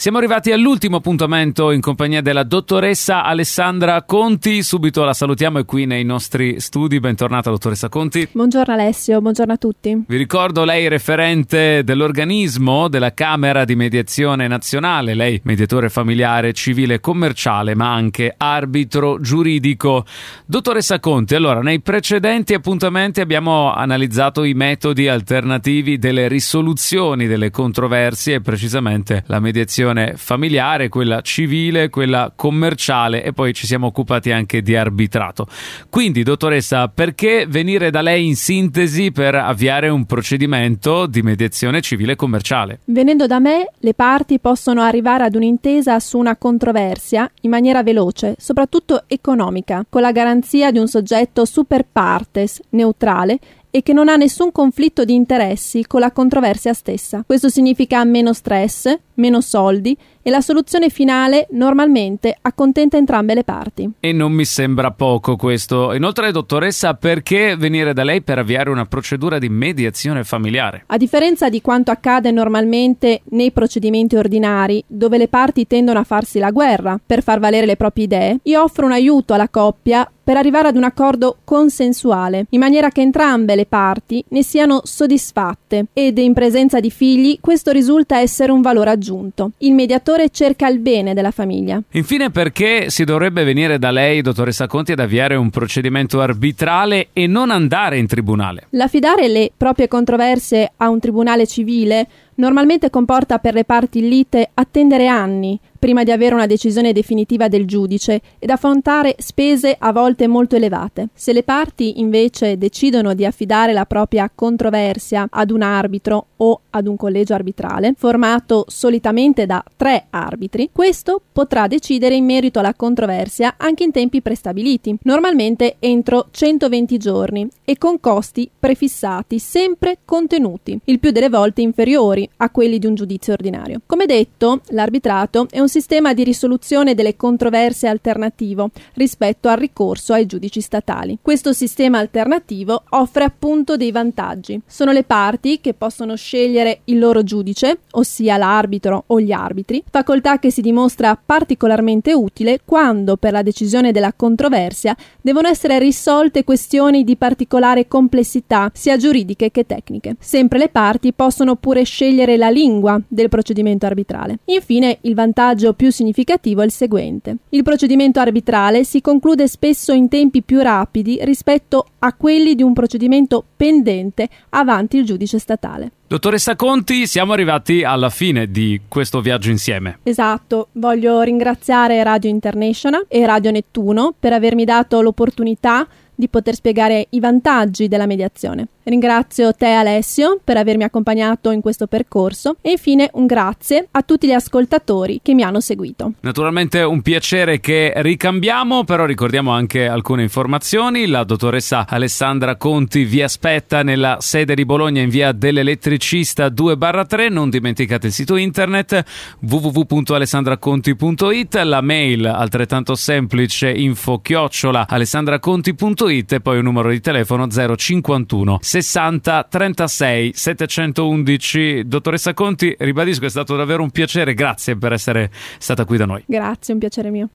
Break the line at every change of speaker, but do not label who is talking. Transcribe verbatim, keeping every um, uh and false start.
Siamo arrivati all'ultimo appuntamento in compagnia della dottoressa Alessandra Conti. Subito la salutiamo, è qui nei nostri studi. Bentornata, dottoressa Conti.
Buongiorno Alessio, buongiorno a tutti.
Vi ricordo, lei è referente dell'organismo della Camera di Mediazione Nazionale, lei mediatore familiare, civile e commerciale, ma anche arbitro giuridico. Dottoressa Conti, allora, nei precedenti appuntamenti abbiamo analizzato i metodi alternativi delle risoluzioni delle controversie, e precisamente la mediazione familiare, quella civile, quella commerciale, e poi ci siamo occupati anche di arbitrato. Quindi, dottoressa, perché venire da lei in sintesi per avviare un procedimento di mediazione civile e commerciale?
Venendo da me, le parti possono arrivare ad un'intesa su una controversia in maniera veloce, soprattutto economica, con la garanzia di un soggetto super partes, neutrale, e che non ha nessun conflitto di interessi con la controversia stessa. Questo significa meno stress, meno soldi, e la soluzione finale normalmente accontenta entrambe le parti.
E non mi sembra poco questo. Inoltre, dottoressa, perché venire da lei per avviare una procedura di mediazione familiare?
A differenza di quanto accade normalmente nei procedimenti ordinari, dove le parti tendono a farsi la guerra per far valere le proprie idee, io offro un aiuto alla coppia per arrivare ad un accordo consensuale, in maniera che entrambe le parti ne siano soddisfatte, ed in presenza di figli questo risulta essere un valore aggiunto. Il mediatore cerca il bene della famiglia.
Infine, perché si dovrebbe venire da lei, dottoressa Conti, ad avviare un procedimento arbitrale e non andare in tribunale?
L'affidare le proprie controversie a un tribunale civile normalmente comporta per le parti in lite attendere anni prima di avere una decisione definitiva del giudice ed affrontare spese a volte molto elevate. Se le parti invece decidono di affidare la propria controversia ad un arbitro o ad un collegio arbitrale, formato solitamente da tre arbitri, questo potrà decidere in merito alla controversia anche in tempi prestabiliti, normalmente entro centoventi giorni e con costi prefissati, sempre contenuti, il più delle volte inferiori a quelli di un giudizio ordinario. Come detto, l'arbitrato è un sistema di risoluzione delle controversie alternativo rispetto al ricorso ai giudici statali. Questo sistema alternativo offre appunto dei vantaggi. Sono le parti che possono scegliere il loro giudice, ossia l'arbitro o gli arbitri, facoltà che si dimostra particolarmente utile quando per la decisione della controversia devono essere risolte questioni di particolare complessità, sia giuridiche che tecniche. Sempre le parti possono pure scegliere la lingua del procedimento arbitrale. Infine, il vantaggio più significativo è il seguente. Il procedimento arbitrale si conclude spesso in tempi più rapidi rispetto a quelli di un procedimento pendente avanti il giudice statale.
Dottoressa Conti, siamo arrivati alla fine di questo viaggio insieme.
Esatto, voglio ringraziare Radio International e Radio Nettuno per avermi dato l'opportunità di poter spiegare i vantaggi della mediazione. Ringrazio te Alessio per avermi accompagnato in questo percorso e infine un grazie a tutti gli ascoltatori che mi hanno seguito.
Naturalmente un piacere che ricambiamo, però ricordiamo anche alcune informazioni. La dottoressa Alessandra Conti vi aspetta nella sede di Bologna in via dell'Elettricista due barra tre. Non dimenticate il sito internet w w w punto alessandraconti punto it, la mail altrettanto semplice info chiocciola alessandraconti punto it e poi un numero di telefono zero cinquantuno sessanta trentasei settecentoundici. Dottoressa Conti, ribadisco, è stato davvero un piacere, grazie per essere stata qui da noi.
Grazie, un piacere mio.